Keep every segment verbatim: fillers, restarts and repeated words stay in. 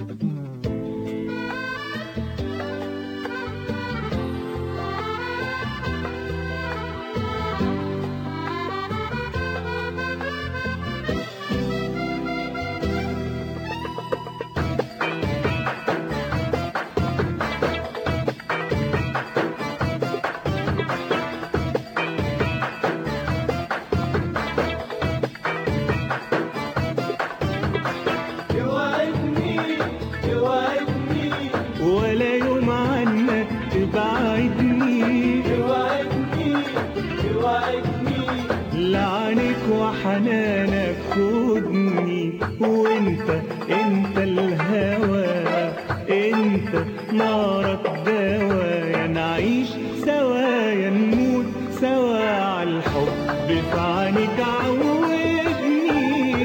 ولا يوم عنك تبعدني، توعدني توعدني لعنك وحنانك خدني، وانت انت الهوى، انت نارك دوايا، نعيش سوايا نموت سوا عالحب في عينك عودني.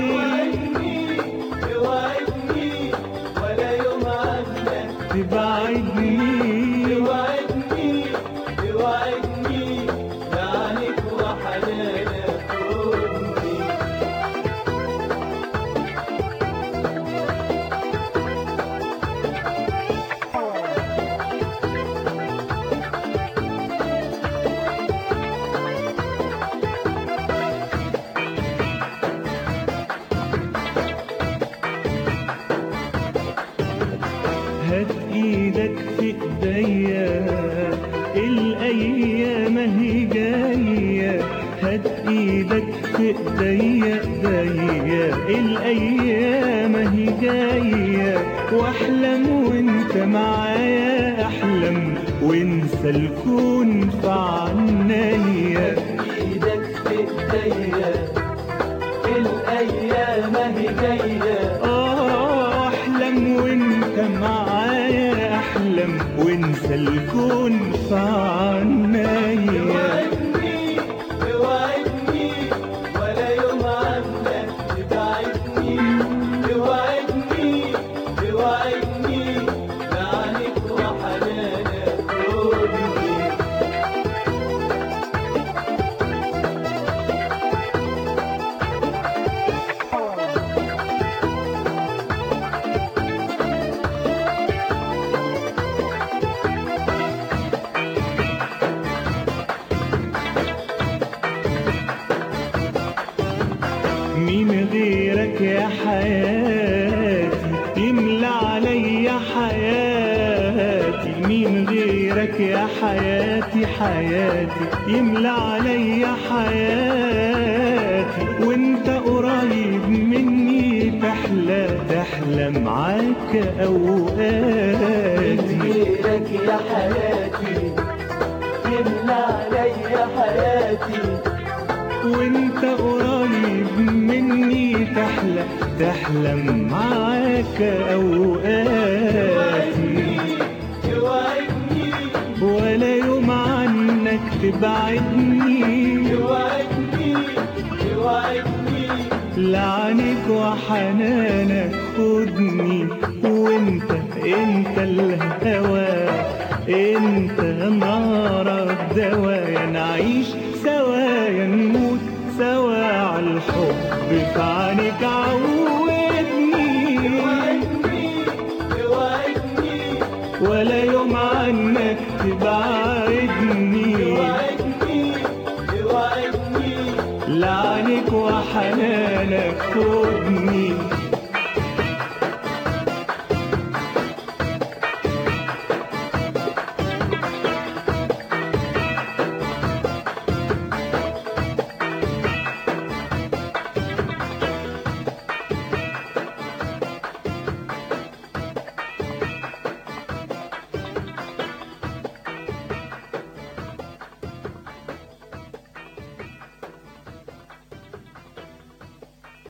توعدني ولا يوم عنك تبعدني، توعدني توعدني لعنك وحنانك خدني. هات ايدك في ايديا، الايام هي جايه، هات ايدك في ايديا ايديا، الايام هي جايه، واحلم وانت معايا، احلم وانسى الكون في عنايا. ايدك في ايديا الايام هي جايه، آه احلم وانت معايا، احلم وانسى الكون في عنايا. توعدني توعدني ولا يوم عنك تبعدني، توعدني توعدني لعنك وحنانك خدني. مين غيرك يا حياتي يملى عليا حياتي، مين غيرك يا حياتي حياتي يملى عليا حياتي، وانت قريب مني تحلى تحلى معاك اوقاتي. غيرك يا حياتي تملى عليا حياتي، وانت قريب مني تحلى تحلى معاك اوقاتي، توعدني ولا يوم عنك تبعدني، توعدني توعدني لعنك وحنانك خدني، وانت انت الهوى، انت نارك دوايا، نعيش سوايا نموت سوا عالحب في عينك عود.